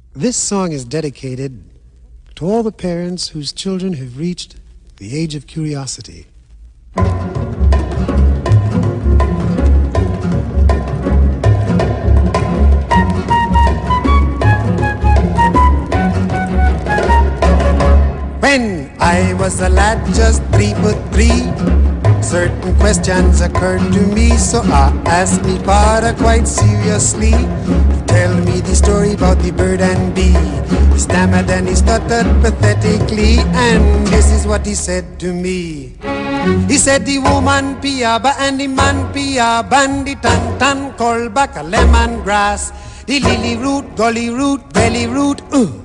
This song is dedicated to all the parents whose children have reached the age of curiosity. When I was a lad, just 3'3", certain questions occurred to me, so I asked me father quite seriously to tell me the story about the bird and bee. He stammered and he stuttered pathetically, and this is what he said to me. He said the woman piaba and the man piaba and the tan called back a lemongrass, the lily root, gully root, belly root,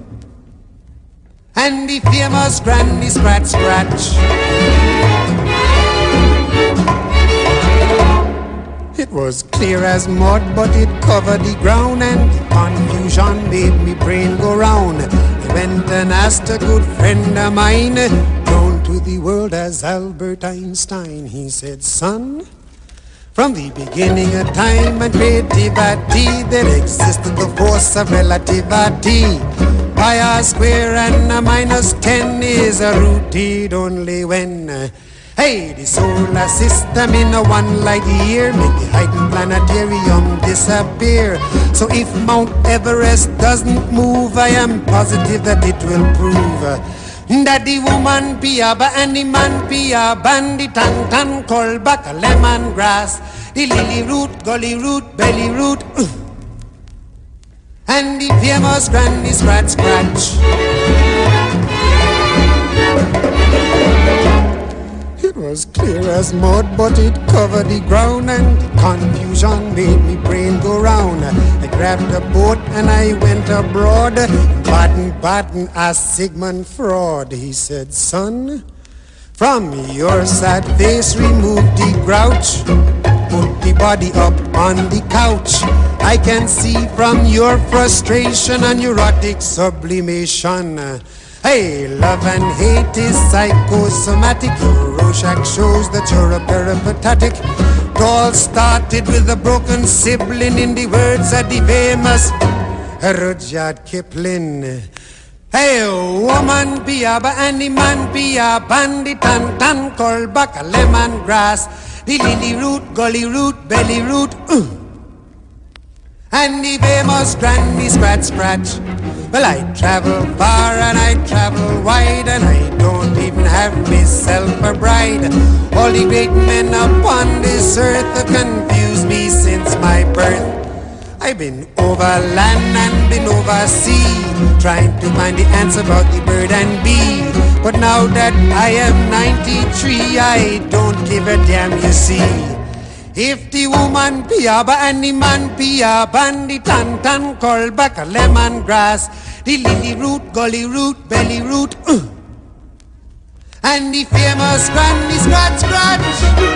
and the famous granny scratch scratch. It was clear as mud, but it covered the ground, and the confusion made me brain go round. I went and asked a good friend of mine, known to the world as Albert Einstein. He said, son, from the beginning of time and creativity, there existed the force of relativity. Pi r square and a minus 10 is a rooted only when hey, the solar system in a one light year make the heightened planetarium disappear. So if Mount Everest doesn't move, I am positive that it will prove that the woman piaba and the man piaba and the tan called back a lemongrass, the lily root, gully root, belly root, and the famous granny scratch scratch. It was clear as mud, but it covered the ground, and the confusion made me brain go round. I grabbed a boat and I went abroad. Baden asked Sigmund Freud. He said, son, from your sad face remove the grouch, put the body up on the couch. I can see from your frustration and neurotic sublimation. Hey, love and hate is psychosomatic. Your Rorschach shows that you're a peripatetic. It all started with a broken sibling, in the words of the famous Rudyard Kipling. Hey, woman piaba and the man piaba and the tan called back a lemongrass, the lily root, gully root, belly root, and the famous granny scratch scratch. Well, I travel far and I travel wide, and I don't even have myself a bride. All the great men upon this earth have confused me since my birth. I've been over land and been over sea, trying to find the answer about the bird and bee. But now that I am 93, I don't give a damn, you see. If the woman piaba and the man piaba and the tan called back a lemongrass, the lily root, gully root, belly root, and the famous granny scratch scratch.